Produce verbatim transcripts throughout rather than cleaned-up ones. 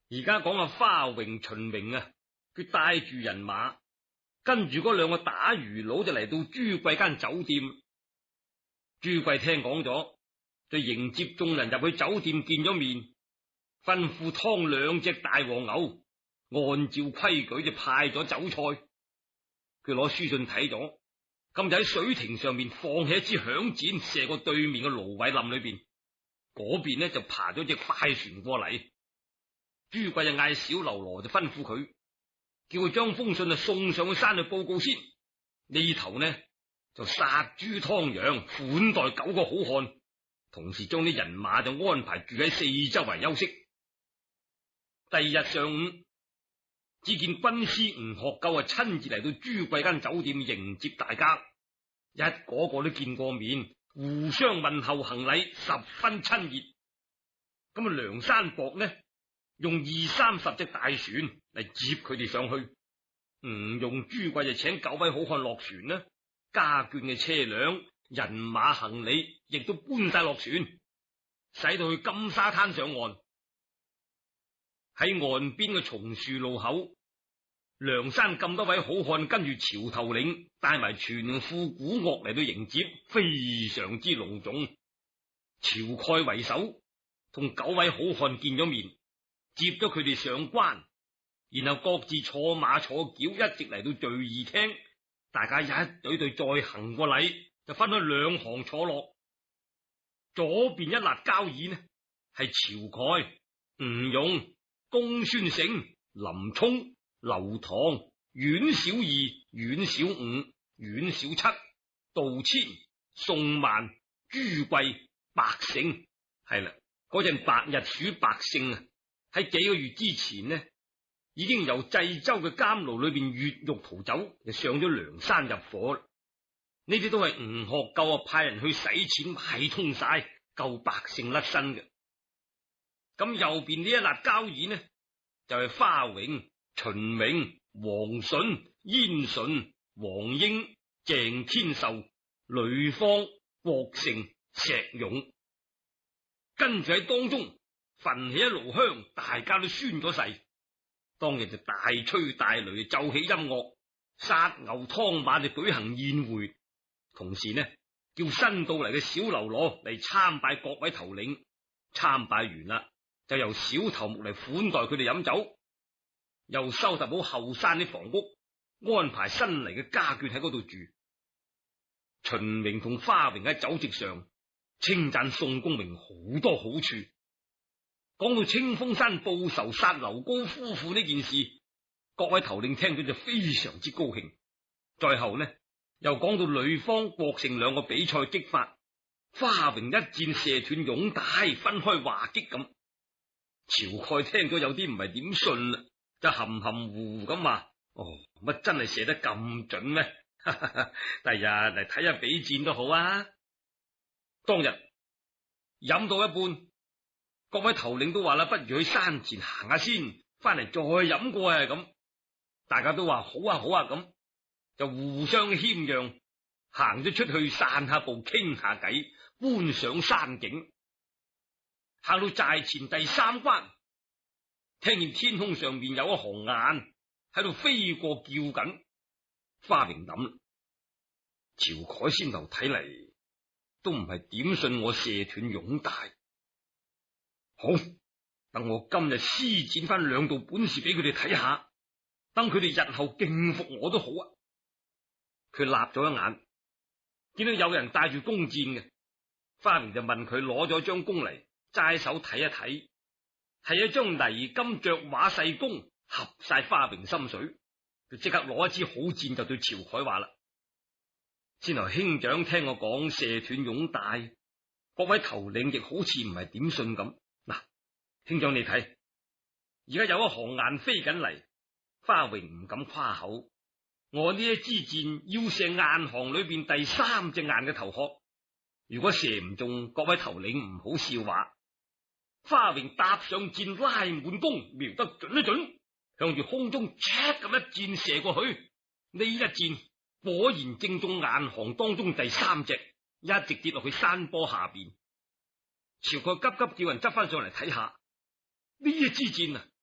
而家講阿花榮、秦榮啊，佢帶住人馬，跟住嗰兩個打魚佬就嚟到朱貴間酒店。朱貴聽講咗，就迎接眾人入去酒店見咗面，吩咐劏兩隻大黃牛，按照規矩就派咗酒菜。佢攞書信睇咗，咁就喺水亭上面放起一支響箭，射過對面嘅蘆葦林裏邊。嗰邊呢就爬咗隻快船過嚟。朱貴就嗌小嘍囉就吩咐佢，叫佢將封信啊送上去山去報告先。呢頭呢就殺豬湯羊，款待九個好漢，同時將啲人馬就安排住喺四周圍休息。第二日上午，只見軍師吳學究啊親自嚟到朱貴間酒店迎接大家，一個個都見過面，互相問候行禮，十分親熱。咁啊，梁山泊呢用二三十隻大船嚟接佢哋上去，唔用朱貴就請九位好漢落船啦，家眷嘅車輛、人馬行李亦都搬晒落船，使到去金沙灘上岸。喺岸邊嘅松樹路口，梁山咁多位好漢跟住潮頭領帶埋全副鼓樂嚟到迎接，非常之隆重。晁蓋為首，同九位好漢見咗面，接咗佢哋上關，然後各自坐馬坐轎，一直嚟到聚義廳，大家一隊隊再行個禮，就分開兩行坐落。左邊一列交椅呢，係晁蓋、吳用、公孫勝、林沖、劉唐、阮小二、阮小五、阮小七、杜遷、宋萬、朱貴、白勝。係啦，嗰陣白日鼠白勝啊，喺幾個月之前呢，已經由濟州嘅監牢裏邊越獄逃走，就上咗梁山入伙。呢啲都係吳學究啊派人去使錢買通晒，救白勝甩身嘅。咁右邊呢一列交椅呢，就係、是、花榮、秦明、王順、燕順、黃英、鄭天壽、呂方、郭盛、石勇。跟住喺當中焚起一爐香，大家都宣咗誓。當日就大吹大擂，奏起音樂，殺牛湯馬就舉行宴會，同時呢叫新到嚟嘅小嘍囉嚟參拜各位頭領。參拜完啦，就由小頭目嚟款待佢哋飲酒，又收拾好後山啲房屋，安排新嚟嘅家眷喺嗰度住。秦明同花榮喺酒席上稱讚宋公明好多好處，講到清風山報仇殺劉高夫婦呢件事，各位頭領聽到就非常之高興。再後呢，又講到呂方、郭盛兩個比賽擊發，花榮一箭射斷擁帶，分開話擊咁。晁蓋聽咗有啲唔係點信啦，就含含糊糊咁話：哦，乜真係射得咁準咩？第日嚟睇下比戰都好啊！當日飲到一半，各位頭領都話啦，不如去山前行下先，翻嚟再飲過啊！咁大家都話好啊好啊，咁就互相謙讓，行咗出去散下步，傾下偈，觀賞山景。行到寨前第三關，聽見天空上面有一行雁喺度飛過叫緊。花榮諗，晁蓋先頭睇嚟都唔係點信我射斷擁帶。好，等我今日施展翻兩道本事俾佢哋睇下，等佢哋日後敬服我都好啊。佢立咗一眼，見到有人帶住弓箭嘅，花榮就問佢攞咗張弓嚟，齋手睇一睇，係一張泥金着畫細弓，合晒花榮心水。佢即刻攞一支好箭就對晁蓋話啦：先頭兄長聽我講射斷擁帶，各位頭領亦好似唔係點信咁。嗱，兄長你睇，而家有一行雁飛緊嚟，花榮唔敢誇口，我呢一支箭要射雁行裏邊第三隻雁嘅頭殼，如果射唔中，各位頭領唔好笑話。花榮搭上箭，拉滿弓，瞄得準一準，向住空中唰咁一箭射過去。呢一箭果然正中雁行當中第三隻，一直跌落去山坡下邊。晁蓋急急叫人執翻上嚟睇下，呢一支箭啊，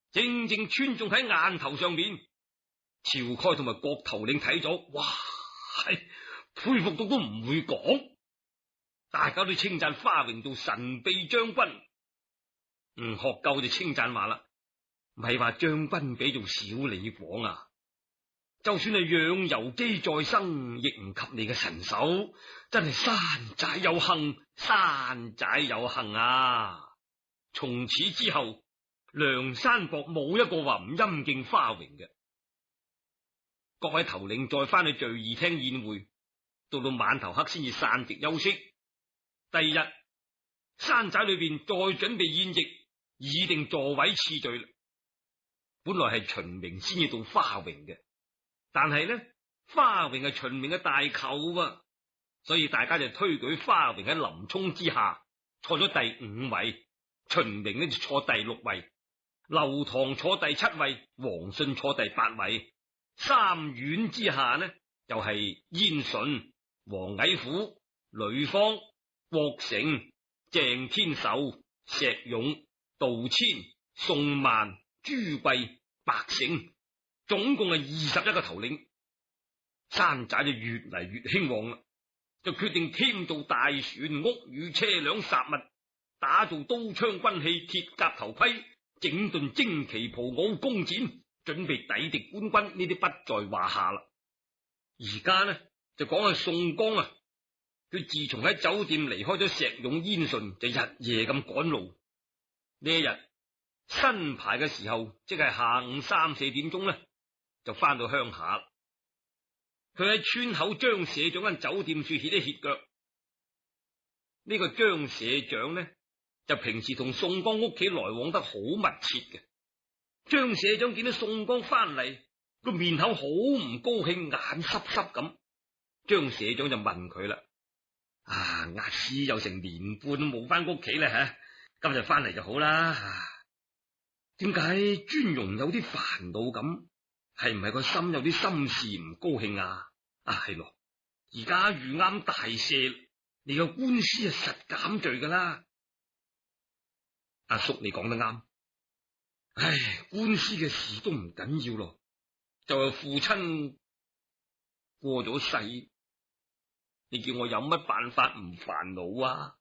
正正穿中喺眼頭上面。晁蓋同埋郭頭領睇咗，哇，係佩服到都唔會講。大家都稱讚花榮做神秘將軍。吳學究就稱讚話啦，咪話將軍比做小李廣啊，就算係養由基在生，亦唔及你嘅神手，真係山寨有幸，山寨有幸啊！從此之後，梁山泊冇一個話唔欽敬花榮嘅。各位頭領再翻去聚義廳宴會，到到晚頭黑先至散席休息。第二日，山寨裏邊再準備宴席，擬定座位次序啦。本來係秦明先至到花榮嘅，但係呢，花榮係秦明嘅大舅啊，所以大家就推舉花榮喺林沖之下坐咗第五位，秦明呢就坐第六位，劉唐坐第七位，王信坐第八位。三院之下呢，就係燕順、黃蟻虎、呂方、郭成、鄭天壽、石勇、杜遷、宋萬、朱貴、白勝，總共係二十一個頭領。山寨就越嚟越興旺啦，就決定添造大船、屋宇、車輛、雜物，打造刀槍軍器、鐵甲頭盔，整頓旌旗袍襖弓箭，準備抵敵官軍，呢啲不在話下啦。而家呢就講係宋江啊，佢自從喺酒店離開咗石勇、燕順，就日夜咁趕路。呢一日新牌嘅時候，即係下午三四點鐘呢，就翻到鄉下。佢喺村口張社長間酒店處歇一歇腳。呢個張社長呢，就平時同宋江屋企來往得好密切嘅。張社長見到宋江翻嚟，個面口好唔高興，眼濕濕咁。張社長就問佢啦：啊，押司有成年半都冇翻屋企啦吓，今日翻嚟就好啦。點解尊容有啲煩惱咁？係唔係個心有啲心事唔高興啊？啊，係咯，而家遇啱大赦，你個官司係實減罪噶啦。阿叔，你講得啱。唉，官司嘅事都唔緊要咯，就係父親過咗世，你叫我有乜辦法唔煩惱啊？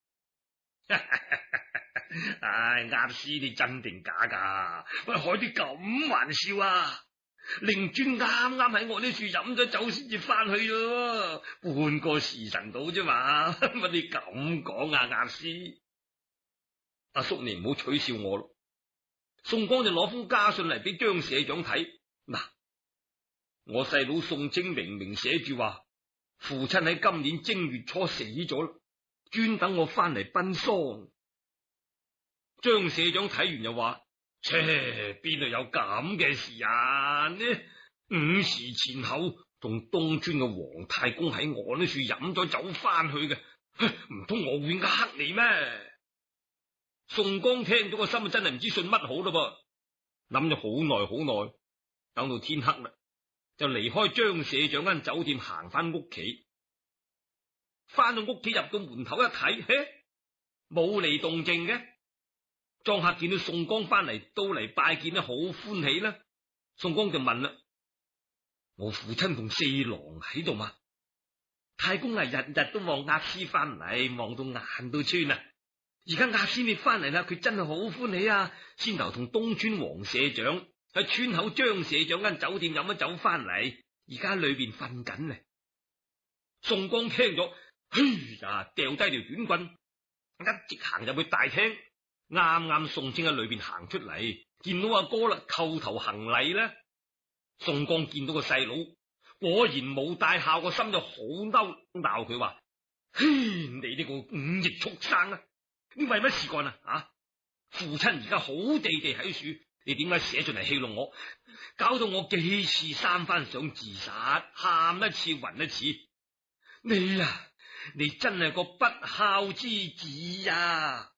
唉，押司你真定假噶？喂，開啲咁玩笑啊！令尊啱啱喺我呢處飲咗酒先至翻去咯，半個時辰到啫嘛，乜你咁講啊？押司，阿叔你唔好取笑我咯。宋江就攞封家信嚟俾張社長睇，嗱，我細佬宋清明明寫住話，父親喺今年正月初死咗啦，專等我翻嚟奔喪。張社長睇完又話：切，邊度有咁嘅事啊？呢午時前後，同東村嘅黃太公喺我呢處飲咗酒翻去嘅，唔通我會呃你咩？宋江聽咗個心真係唔知信乜好咯噃，諗咗好耐好耐，等到天黑啦，就離開張社長間酒店行翻屋企。翻到屋企入到門口一睇，嘿，冇嚟動靜嘅。莊客見到宋江翻嚟，都嚟拜見得好歡喜啦。宋江就問啦：我父親同四郎喺度嘛？太公啊，日日都望押司翻嚟，望到眼都穿啊！而家押司你翻嚟啦，佢真係好歡喜啊！先頭同東村黃社長喺村口張社長間酒店飲咗酒翻嚟，而家裏邊瞓緊呢。宋江聽咗，嘿呀，掉低條短棍，一直行入去大廳。啱啱宋清喺裏邊行出嚟，見到阿哥啦，叩頭行禮啦。宋江見到個細佬果然冇帶孝，個心就好嬲，鬧佢話：嘿，你呢個忤逆畜生啊！你為乜事幹啊？啊！父親而家好地地喺處，你點解寫進嚟戲弄我？搞到我幾次三番想自殺，喊一次暈一次。你啊，你真係個不孝之子啊！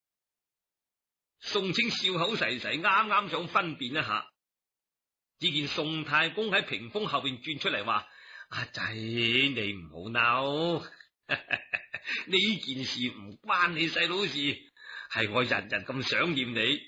宋清笑口噬噬，啱啱想分辨一下，只見宋太公喺屏風後邊轉出嚟話：阿仔，你唔好嬲，呢件事唔關你細佬事，係我日日咁想念你，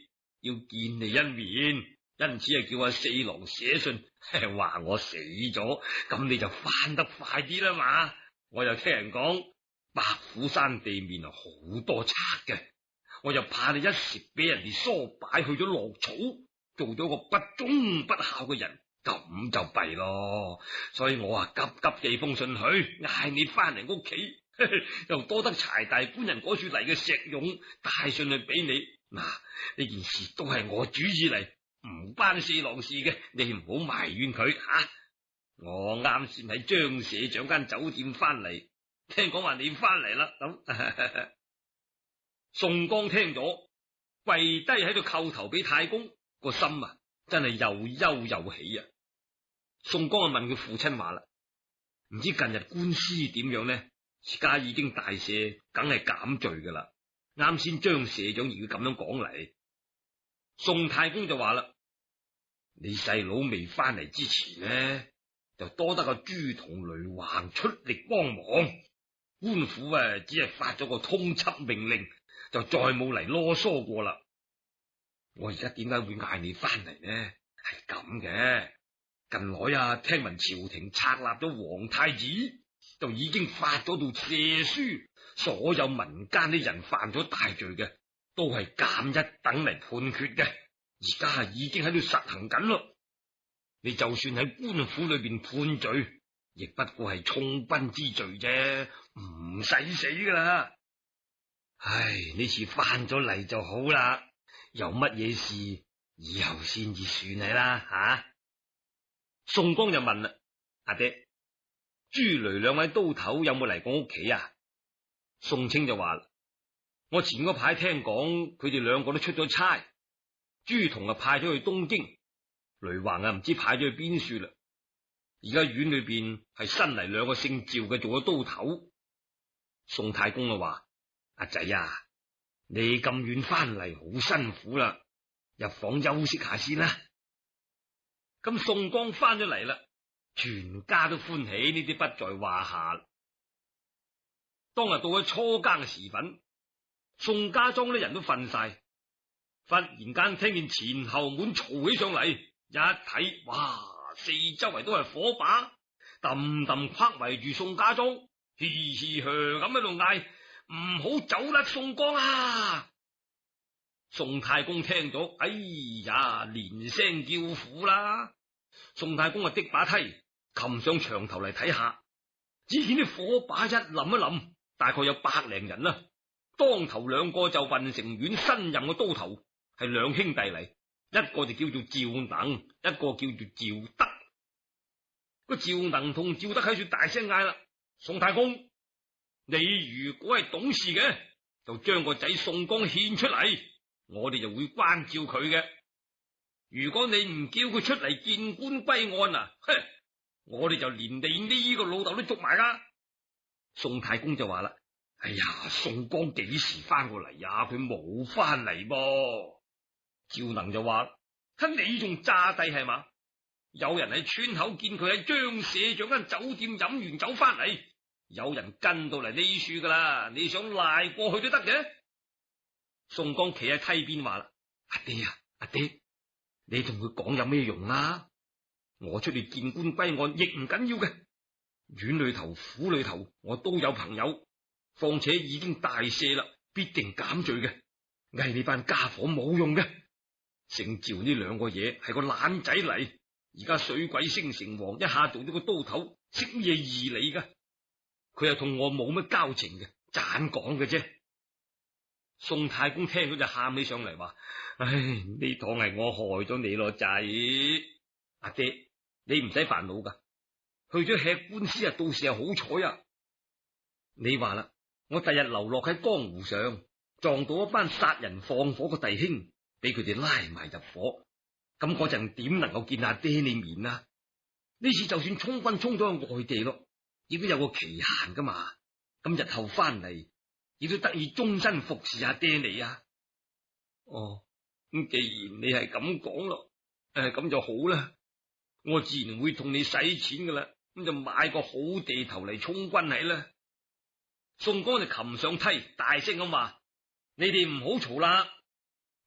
要見你一面，因此啊叫阿四郎寫信話我死咗，咁你就翻得快啲啦嘛。我又聽人講白虎山地面啊好多賊嘅，我又怕你一時俾人哋梳擺去咗落草，做咗個不忠不孝嘅人，咁就弊咯。所以我啊急急寄封信去，嗌你翻嚟屋企，又多得柴大官人嗰處嚟嘅石勇帶信去俾你。嗱，呢件事都係我主意嚟，唔關四郎事嘅，你唔好埋怨佢吓。啊，我啱先喺張社長間酒店翻嚟，聽講話你翻嚟啦。咁宋江聽咗，跪低喺度叩頭俾太公，個心啊真係又憂又喜啊。宋江啊問佢父親話啦，唔知近日官司點樣呢？而家已經大赦，梗係減罪噶啦。啱先張社長亦要咁樣講嚟。宋太公就話啦，你細佬未翻嚟之前呢，就多得個朱同雷橫出力幫忙，官府啊只係發咗個通緝命令，就再冇嚟囉嗦過啦。我而家點解會嗌你翻嚟呢？係咁嘅，近來啊聽聞朝廷冊立咗皇太子，就已經發咗道赦書，所有民間啲人犯咗大罪嘅，都係減一等嚟判決嘅。而家已經喺度實行緊咯。你就算喺官府裏邊判罪，亦不過係充軍之罪啫，唔使死噶啦。唉，呢次翻咗嚟就好啦，有乜嘢事以後先至算係啦吓。啊，宋江就問啦，阿爹，朱雷兩位刀頭有冇嚟過屋企啊？宋清就話啦，我前嗰排聽講佢哋兩個都出咗差，朱同啊派咗去東京，雷橫啊唔知派咗去邊處啦。而家院裏邊係新嚟兩個姓趙嘅做咗刀頭。宋太公啊話，阿仔啊，你咁遠翻嚟好辛苦啦，入房休息下先啦。咁宋江翻咗嚟啦，全家都歡喜，呢啲不在話下。當日到咗初更嘅時分，宋家莊啲人都瞓晒，忽然間聽見前後門嘈起上嚟，一睇，哇，四周圍都係火把，氹氹框圍住宋家莊，嘻嘻呵咁喺度嗌，唔好走甩宋江啊！宋太公聽咗，哎呀，連聲叫苦啦。宋太公啊，的把梯擒上牆頭嚟睇下，只見啲火把一冧一冧，大概有百零人啦。當頭兩個就運城縣新任嘅刀頭，係兩兄弟嚟，一個就叫做趙能，一個叫做趙德。個趙能同趙德喺處大聲嗌啦：宋太公，你如果係懂事嘅，就將個仔宋江獻出嚟，我哋就會關照佢嘅。如果你唔叫佢出嚟見官歸案啊，哼，我哋就連你呢個老豆都捉埋啦。宋太公就話啦：哎呀，宋江幾時翻過嚟呀？佢冇翻嚟噃。趙能就話：睇你仲詐帝係嘛？有人喺村口見佢喺張社長間酒店飲完酒翻嚟，有人跟到嚟呢處噶啦，你想賴過去都得嘅。宋江企喺梯邊話啦：阿爹啊，阿爹，你同佢講有咩用啊？我出去見官歸案亦唔緊要嘅，院裏頭府裏頭我都有朋友，況且已經大赦啦，必定減罪嘅。嗌你班家伙冇用嘅，姓趙呢兩個嘢係個懶仔嚟，而家水鬼升城隍一下做咗個刀頭，識咩義理噶？佢又同我冇乜交情嘅，盞講嘅啫。宋太公聽到就喊起上嚟話：唉，呢趟係我害咗你咯，仔。阿爹，你唔使煩惱噶，去咗吃官司啊，到時係好彩啊。你話啦，我第日流落喺江湖上，撞到一班殺人放火嘅弟兄，俾佢哋拉埋入伙，咁嗰陣點能夠見阿爹你面啊？呢次就算充軍充咗去外地咯，亦都有個期限噶嘛。咁日後翻嚟，亦都得以終身服侍阿爹你啊。哦，咁既然你係咁講咯，誒，咁就好啦。我自然會同你使錢噶啦，咁就買個好地頭嚟充軍係啦。宋江就擒上梯，大聲咁話：你哋唔好嘈啦，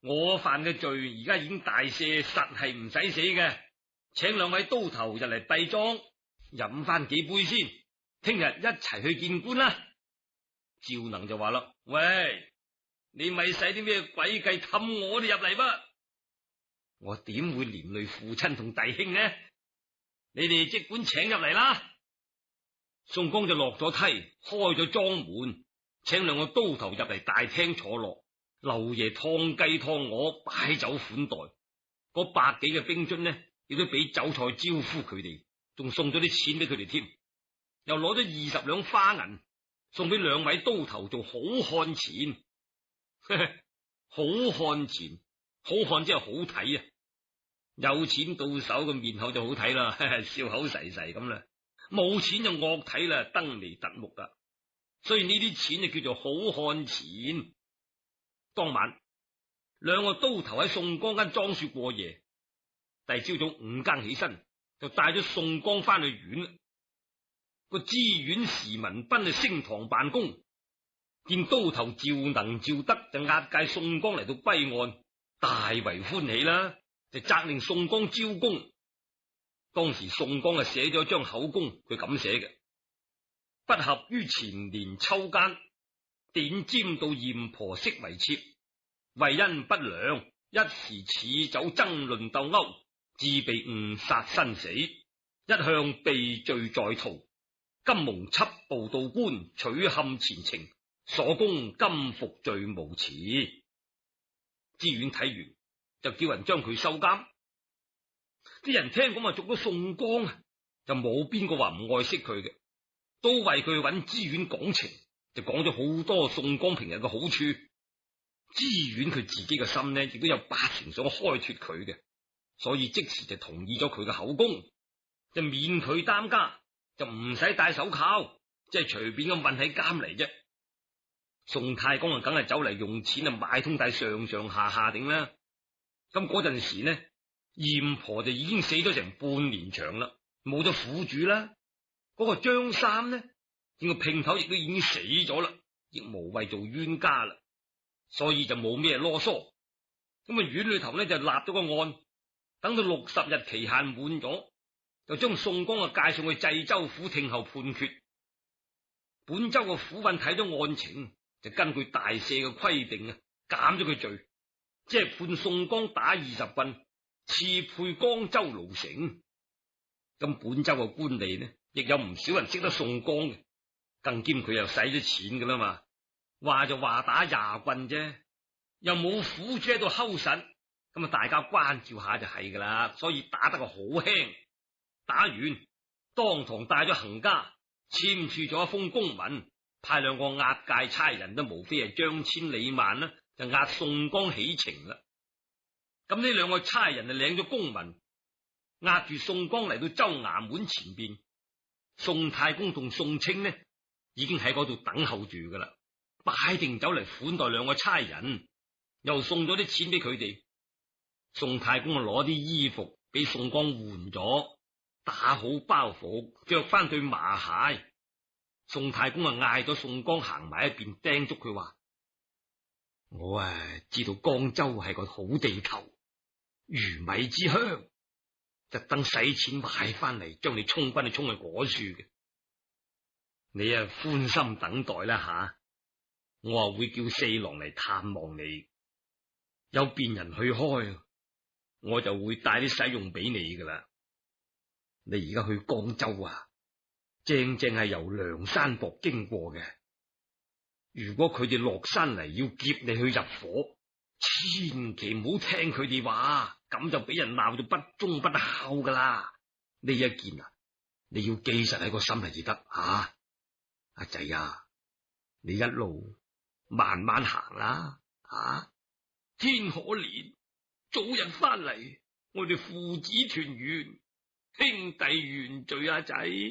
我犯嘅罪而家已經大赦，實係唔使死嘅。請兩位刀頭入嚟閉莊，飲翻幾杯先，聽日一齊去見官啦。趙能就話啦：喂，你咪使啲咩詭計氹我哋入嚟噃？我點會連累父親同弟兄呢？你哋即管請入嚟啦。宋江就落咗梯，開咗莊門，請兩個刀頭入嚟大廳坐落。劉爺燙雞燙鵝，擺酒款待。嗰百幾嘅兵卒呢，亦都俾酒菜招呼佢哋，仲送咗啲錢俾佢哋添，又攞咗二十兩花銀送俾兩位刀頭做好漢錢。好漢錢，好漢真係好睇啊！有錢到手嘅面口就好睇啦，笑口噬噬咁啦；冇錢就惡睇啦，燈眉突目啊！所以呢啲錢就叫做好漢錢。當晚兩個刀頭喺宋江間莊樹過夜，第二朝早五更起身，就帶咗宋江翻去縣。個知縣時文斌就升堂辦公，見刀頭趙能趙德就押解宋江嚟到歸案，大為歡喜啦，就責令宋江招供。當時宋江啊寫咗張口供，佢咁寫嘅：不合於前年秋間，點尖到閻婆媳為妾，為因不良，一時恃酒爭論鬥毆，致被誤殺身死，一向避罪在逃。今蒙緝捕到官，取陷前程，所供今服罪無辭。知縣睇完就叫人將佢收監。啲人聽講話捉咗宋江啊，就冇邊個話唔愛惜佢嘅，都為佢揾知縣講情，就講咗好多宋江平日嘅好處。知縣佢自己嘅心呢，亦都有八成想開脫佢嘅，所以即時就同意咗佢嘅口供，就免佢擔家，就唔使戴手銬，即係隨便咁韫喺監嚟啫。宋太公啊，梗係走嚟用錢啊買通大上上下下頂啦。咁嗰陣時呢，閻婆就已經死咗成半年長啦，冇咗苦主啦。嗰、那個張三呢，見個姘頭亦都已經死咗啦，亦無謂做冤家啦，所以就冇咩囉嗦。咁啊，院裏頭呢就立咗個案，等到六十日期限滿咗，就將宋江啊介上去濟州府聽候判決。本州嘅府尹睇咗案情，就根據大赦嘅規定啊，減咗佢罪，即係判宋江打二十棍，賜配江州盧城。咁本州嘅官吏呢，亦有唔少人識得宋江嘅，更兼佢又使咗錢噶啦嘛，話就話打廿棍啫，又冇苦主喺度睺實，咁啊大家關照下就係噶啦，所以打得個好輕。打完當堂帶咗行家，簽署咗一封公文，派兩個押解差人，都無非係張千里萬啦，就押宋江起程啦。咁呢兩個差人就領咗公文，押住宋江嚟到州衙門前邊。宋太公同宋清呢，已經喺嗰度等候住噶啦，擺定酒嚟款待兩個差人，又送咗啲錢俾佢哋。宋太公啊，攞啲衣服俾宋江換咗，打好包袱，着翻對麻鞋。宋太公啊，嗌咗宋江行埋一邊，叮囑佢話：我啊知道江州係個好地頭，魚米之鄉，特登使錢買翻嚟，將你充軍去充去果樹嘅。你啊寬心等待啦吓、啊，我啊會叫四郎嚟探望你，有便人去開，我就會帶啲使用俾你噶啦。你而家去江州啊，正正係由梁山泊經過嘅。如果佢哋落山嚟要劫你去入伙，千祈唔好聽佢哋話，咁就俾人鬧到不忠不孝噶啦。呢一件啊，你要記實喺個心嚟至得吓。阿仔啊，你一路慢慢行啦，啊，天可憐，早日翻嚟，我哋父子團圓，兄弟圓聚。阿仔，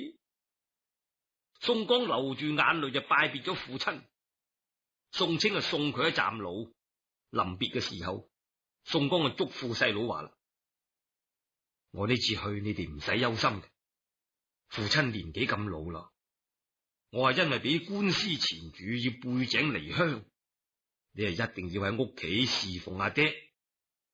宋江流住眼淚就拜別咗父親。宋清啊送佢一站路，臨別嘅時候，宋江啊囑咐細佬話啦：我呢次去，你哋唔使憂心嘅。父親年紀咁老啦，我係因為俾官司纏住，要背井離鄉，你係一定要喺屋企侍奉阿爹，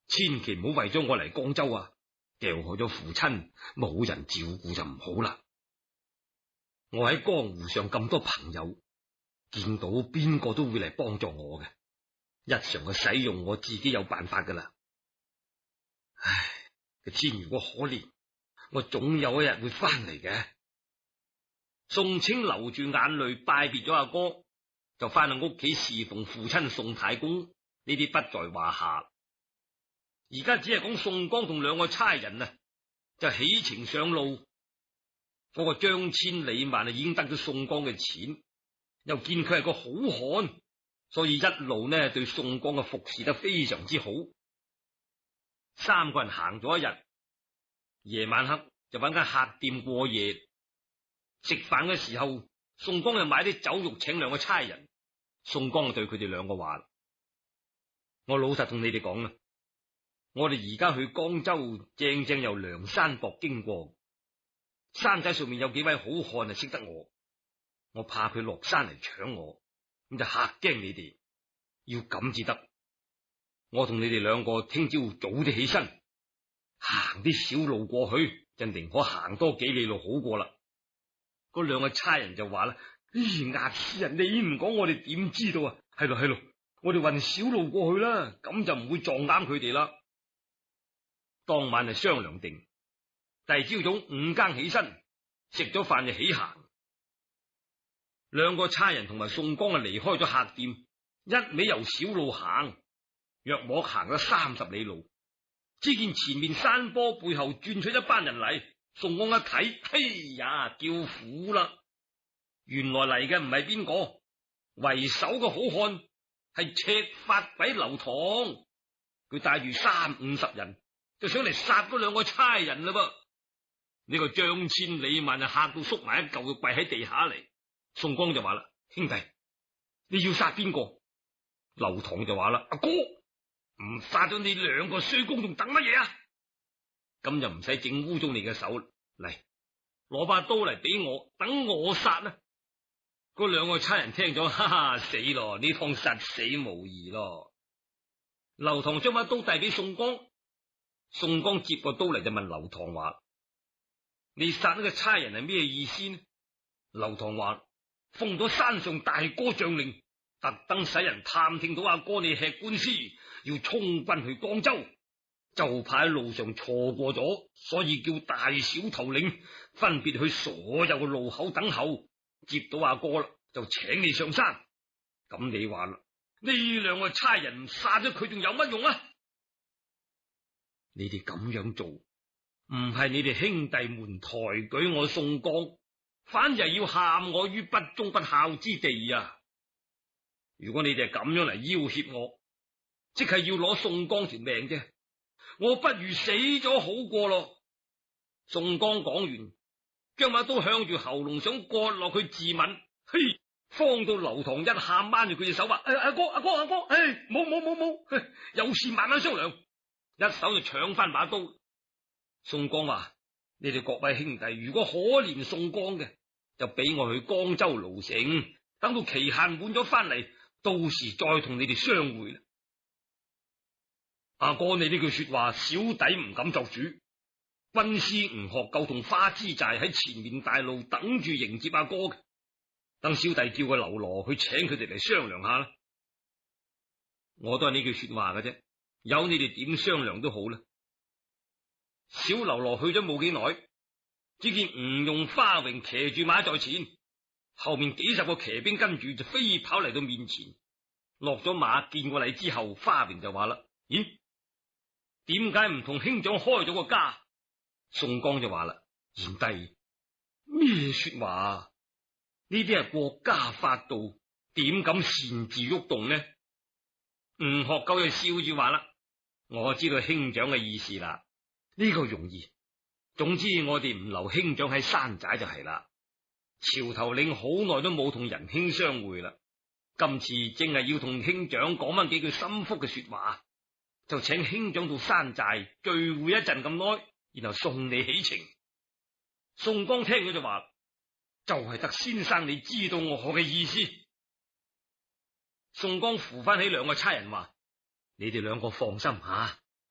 千祈唔好為咗我嚟江州啊，掉害咗父親，冇人照顧就唔好啦。我喺江湖上咁多朋友，見到邊個都會嚟幫助我嘅，日常嘅使用我自己有辦法噶啦。唉，個天如果可憐，我總有一日會翻嚟嘅。宋清流住眼淚拜別咗阿哥，就翻去屋企侍奉父親宋太公，呢啲不在話下。而家只係講宋江同兩個差人啊，就起程上路。嗰個張千里萬啊，已經得咗宋江嘅錢，又見佢係個好漢，所以一路呢對宋江嘅服侍得非常之好。三個人行咗一日，夜晚黑就揾間客店過夜。食飯嘅時候，宋江就買啲酒肉請兩個差人。宋江就對佢哋兩個話：我老實同你哋講啦，我哋而家去江州，正正由梁山泊經過。山仔上面有幾位好漢啊，識得我，我怕佢落山嚟搶我，咁就嚇驚你哋，要咁至得。我同你哋兩個聽朝早啲起身，行啲小路過去，就寧可行多幾里路好過啦。嗰兩個差人就話啦：咦，押司人，你唔講我哋點知道啊？係咯係咯，我哋運小路過去啦，咁就唔會撞啱佢哋啦。當晚就商量定。第二朝早五更起身，食咗飯就起行。兩個差人同埋宋江啊離開咗客店，一味由小路行，約莫行咗三十里路，只見前面山坡背後轉出一班人嚟。宋江一睇，嘿呀，叫苦啦！原來嚟嘅唔係邊個，為首嘅好漢係赤髮鬼劉唐，佢帶住三五十人，就想嚟殺嗰兩個差人啦噃。呢個張千里萬就嚇到縮埋一嚿，就跪喺地下嚟。宋江就話啦：兄弟，你要殺邊個？劉唐就話啦：阿哥，唔殺咗你兩個衰公，仲等乜嘢啊？咁就唔使整污糟你嘅手，嚟攞把刀嚟俾我，等我殺啦！嗰兩個差人聽咗，哈哈，死咯！呢趟殺死無疑咯。劉唐將把刀遞俾宋江，宋江接個刀嚟就問劉唐話：你殺呢個差人係咩意思呢？劉唐話：奉咗山上大哥將令，特登使人探聽到阿哥你吃官司，要衝軍去江州，就怕喺路上錯過咗，所以叫大小頭領分別去所有嘅路口等候，接到阿哥啦，就請你上山。咁你話啦，呢兩個差人殺咗佢，仲有乜用啊？你哋咁樣做，唔係你哋兄弟們抬舉我宋江，反而係要陷我於不忠不孝之地啊！如果你哋係咁樣嚟要挾我，即係要攞宋江條命啫，我不如死咗好過咯。宋江講完，將把刀向住喉嚨想割落去自刎，嘿，慌到劉唐一下掹住佢隻手話：阿、哎、哥阿哥阿哥，唉，冇冇冇冇，有事慢慢商量。一手就搶翻把刀。宋江話：你哋各位兄弟，如果可憐宋江嘅，就俾我去江州盧城，等到期限滿咗翻嚟，到時再同你哋相會啦。阿哥，你呢句說話，小弟唔敢作主。軍師吳學究同花枝寨喺前面大路等住迎接阿哥嘅，等小弟叫個劉羅去請佢哋嚟商量下啦。我都係呢句說話嘅啫，有你哋點商量都好啦。小劉羅去咗冇幾耐，只見吳用、花榮騎住馬在前，後面幾十個騎兵跟住就飛跑嚟到面前。落咗馬見過禮之後，花榮就話啦：咦，點解唔同兄長開咗個家？宋江就話啦：賢弟，咩說話？呢啲係國家法度，點敢擅自喐動呢？吳學究就笑住話啦：我知道兄長嘅意思啦，呢個容易。總之我哋唔留兄長喺山寨就係啦。潮頭領好耐都冇同仁兄相會啦，今次正係要同兄長講翻幾句心腹嘅說話，就請兄長到山寨聚會一陣咁耐，然後送你起程。宋江聽咗就話：就係得先生你知道我嘅意思。宋江扶翻起兩個差人話：你哋兩個放心吓，呢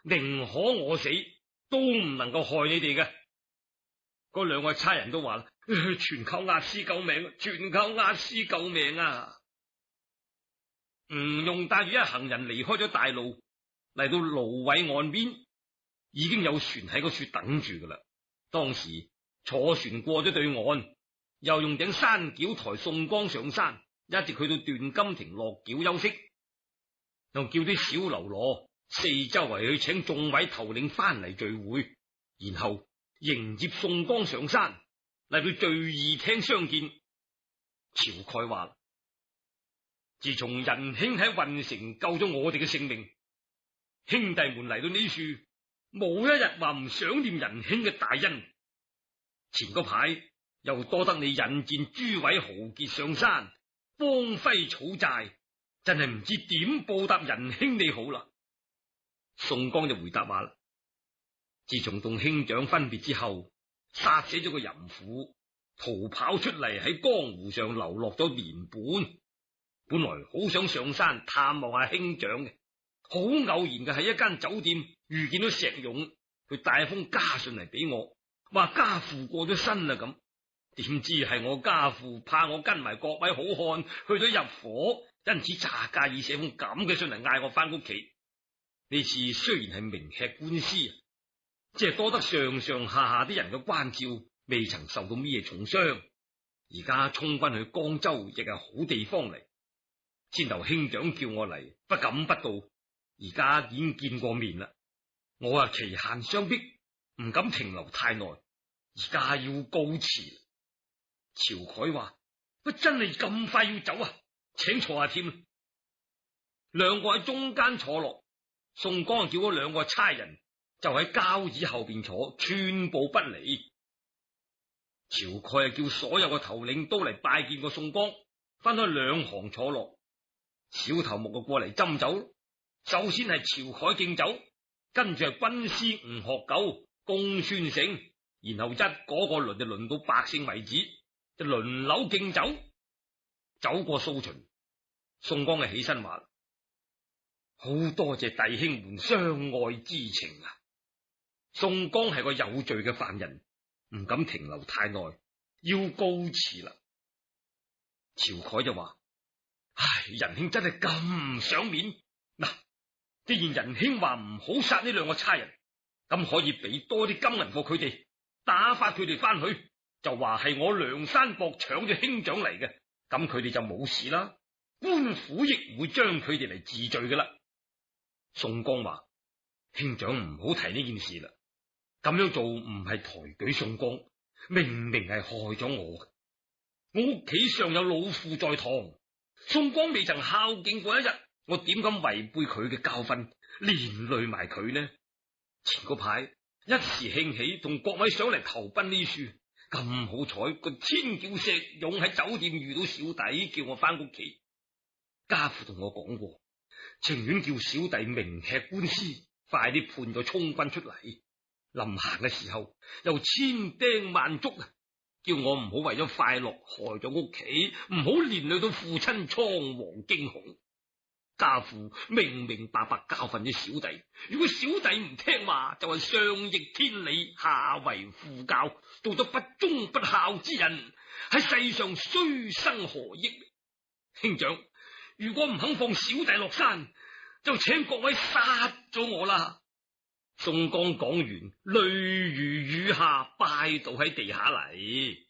寧可我死，都唔能夠害你哋嘅。嗰兩個差人都話啦，全靠押司救命，全靠押司救命啊！吳用帶住一行人離開咗大路，嚟到蘆葦岸邊，已經有船喺嗰處等住噶啦。當時坐船過咗對岸，又用頂山轎抬宋江上山，一直去到段金亭落轎休息，又叫啲小嘍囉四周圍去請眾位頭領翻嚟聚會，然後迎接宋江上山嚟到聚義廳相見。晁蓋話：自從仁兄喺運城救咗我哋嘅性命，兄弟們嚟到呢處，冇一日話唔想念仁兄嘅大恩。前嗰排又多得你引薦諸位豪傑上山幫揮草寨，真係唔知點報答仁兄你好啦。宋江就回答話啦：自從同兄長分別之後，殺死咗個淫婦，逃跑出嚟喺江湖上流落咗年半，本來好想上山探望下兄長嘅，好偶然嘅喺一間酒店遇見到石勇，佢帶封家信嚟俾我，話家父過咗身啦咁。點知係我家父怕我跟埋各位好漢去咗入伙，因此詐假意寫封咁嘅信嚟嗌我翻屋企。呢次雖然係明吃官司，即係多得上上下下啲人嘅關照，未曾受到咩重傷。而家衝軍去江州亦係好地方嚟，先頭兄長叫我嚟，不敢不到。而家已經見過面啦，我啊期限相逼，唔敢停留太耐，而家要告辭。晁蓋話：乜真係咁快要走啊？請坐下添。兩個喺中間坐落，宋江叫咗兩個差人就喺交椅後邊坐，寸步不離。晁蓋叫所有嘅頭領都嚟拜見過宋江，分開兩行坐落。小頭目就過嚟斟酒，首先係晁蓋敬酒，跟住係軍師吳學究、公孫勝，然後一嗰個輪就輪到百姓為止，就輪流敬酒。走過數巡，宋江嘅起身話：好多謝弟兄們相愛之情啊！宋江係個有罪嘅犯人，唔敢停留太耐，要告辭啦。晁蓋就話：唉，仁兄真係咁唔賞面嗱！既然仁兄話唔好殺呢兩個差人，咁可以俾多啲金銀過佢哋，打發佢哋翻去，就話係我梁山泊搶咗兄長嚟嘅，咁佢哋就冇事啦。官府亦唔會將佢哋嚟治罪噶啦。宋江話：兄長唔好提呢件事啦，咁樣做唔係抬舉宋江，明明係害咗我。我屋企上有老父在堂，宋江未曾孝敬過一日，我點敢違背佢嘅教訓，連累埋佢呢？前嗰排一時興起，同各位上嚟投奔呢處，咁好彩個天叫石勇喺酒店遇到小弟，叫我翻屋企。家父同我講過，情願叫小弟明吃官司，快啲判咗充軍出嚟。臨行嘅時候又千叮萬囑啊，叫我唔好為咗快樂害咗屋企，唔好連累到父親倉皇驚恐。家父明明白白教訓咗小弟，如果小弟唔聽話，就係上逆天理，下為父教，做咗不忠不孝之人，喺世上須生何益？兄長，如果唔肯放小弟落山，就請各位殺咗我啦！宋江講完，淚如雨下，拜倒喺地下嚟。